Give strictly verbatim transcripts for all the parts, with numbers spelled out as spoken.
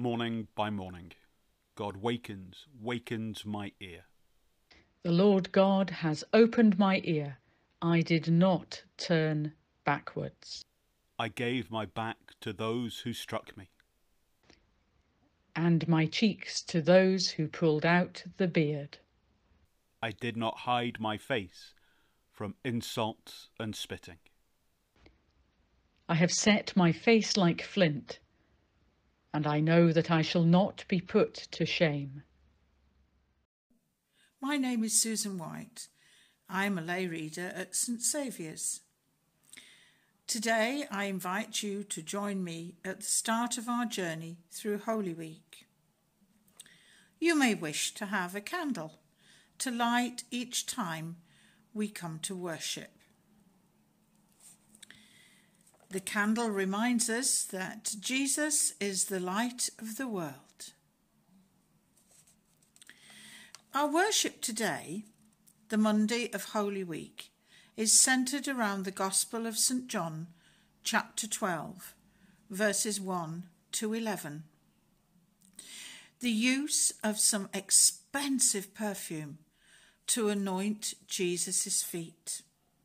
Morning by morning, God wakens, wakens my ear. The Lord God has opened my ear. I did not turn backwards. I gave my back to those who struck me. And my cheeks to those who pulled out the beard. I did not hide my face from insults and spitting. I have set my face like flint, and I know that I shall not be put to shame. My name is Susan White. I am a lay reader at St Saviour's. Today I invite you to join me at the start of our journey through Holy Week. You may wish to have a candle to light each time we come to worship. The candle reminds us that Jesus is the light of the world. Our worship today, the Monday of Holy Week, is centred around the Gospel of St John, chapter twelve, verses one to eleven. The use of some expensive perfume to anoint Jesus' feet.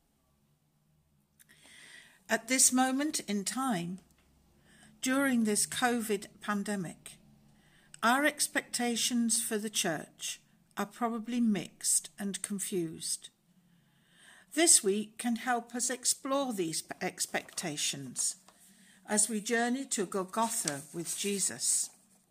At this moment in time, during this COVID pandemic, our expectations for the church are probably mixed and confused. This week can help us explore these expectations as we journey to Golgotha with Jesus.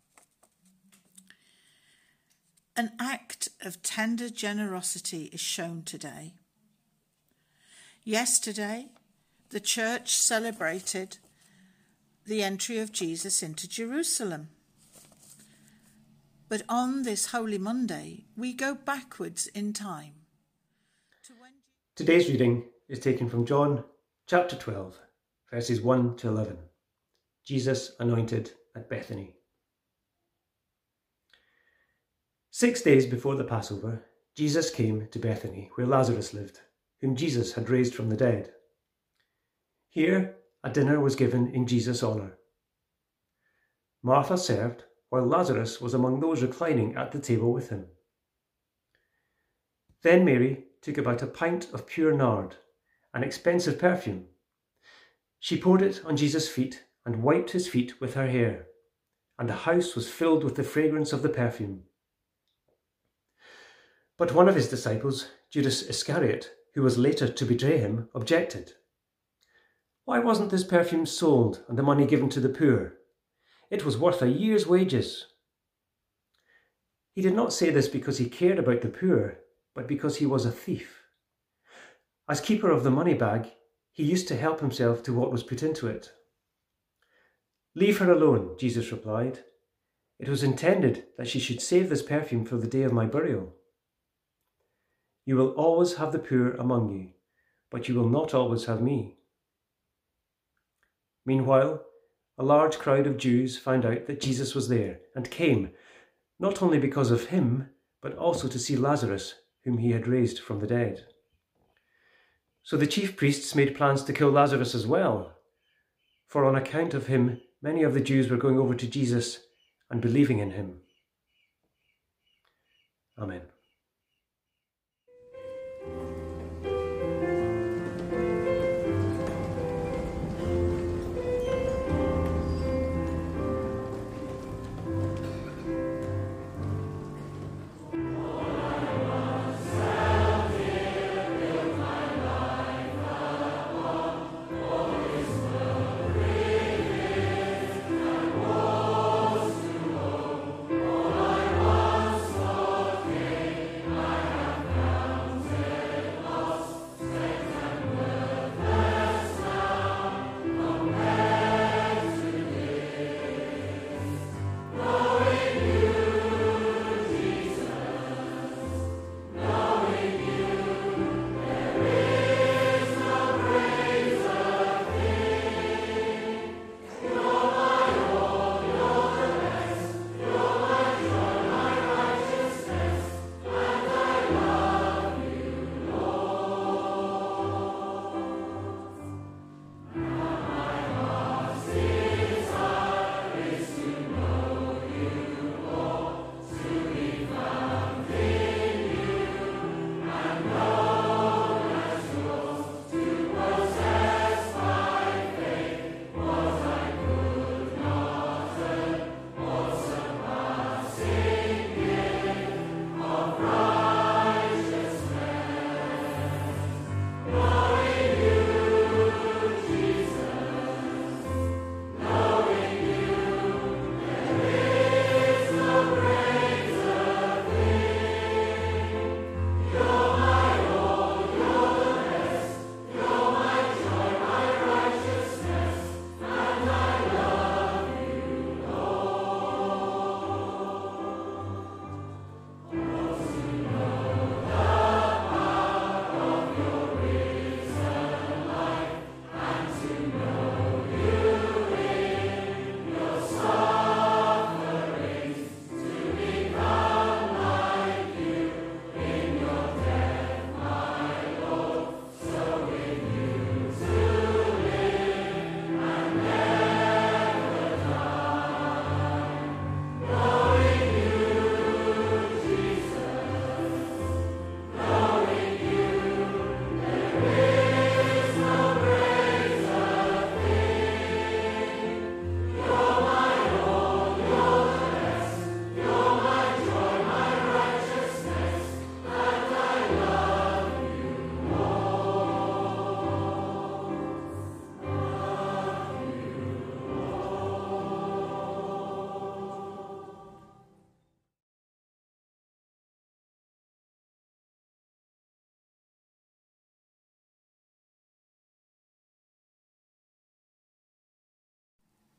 An act of tender generosity is shown today. Yesterday, the church celebrated the entry of Jesus into Jerusalem. But on this Holy Monday, we go backwards in time. To when... Today's reading is taken from John chapter twelve, verses one to eleven. Jesus anointed at Bethany. Six days before the Passover, Jesus came to Bethany, where Lazarus lived, whom Jesus had raised from the dead. Here a dinner was given in Jesus' honour. Martha served, while Lazarus was among those reclining at the table with him. Then Mary took about a pint of pure nard, an expensive perfume. She poured it on Jesus' feet and wiped his feet with her hair, and the house was filled with the fragrance of the perfume. But one of his disciples, Judas Iscariot, who was later to betray him, objected. Why wasn't this perfume sold and the money given to the poor? It was worth a year's wages. He did not say this because he cared about the poor, but because he was a thief. As keeper of the money bag, he used to help himself to what was put into it. Leave her alone, Jesus replied. It was intended that she should save this perfume for the day of my burial. You will always have the poor among you, but you will not always have me. Meanwhile, a large crowd of Jews found out that Jesus was there and came, not only because of him, but also to see Lazarus, whom he had raised from the dead. So the chief priests made plans to kill Lazarus as well, for on account of him, many of the Jews were going over to Jesus and believing in him. Amen.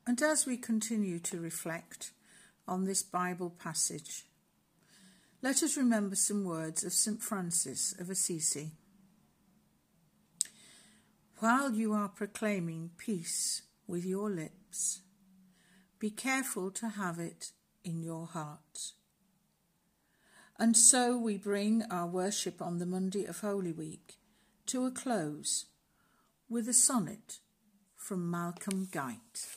And as we continue to reflect on this Bible passage, let us remember some words of Saint Francis of Assisi. While you are proclaiming peace with your lips, be careful to have it in your heart. And so we bring our worship on the Monday of Holy Week to a close with a sonnet from Malcolm Guite.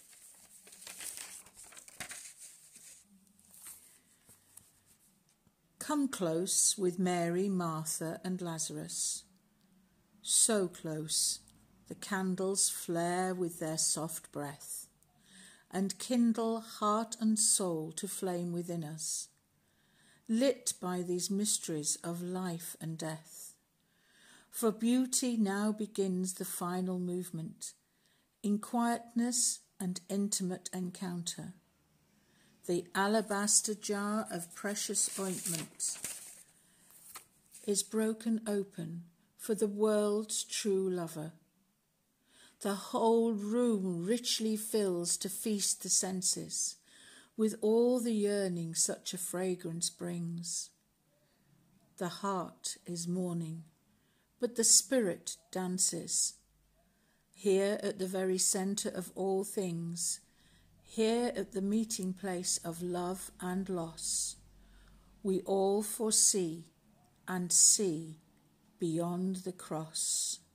Come close with Mary, Martha and Lazarus, so close the candles flare with their soft breath, and kindle heart and soul to flame within us, lit by these mysteries of life and death. For beauty now begins the final movement, in quietness and intimate encounter. The alabaster jar of precious ointment is broken open for the world's true lover. The whole room richly fills to feast the senses with all the yearning such a fragrance brings. The heart is mourning, but the spirit dances. Here at the very centre of all things, here at the meeting place of love and loss, we all foresee and see beyond the cross.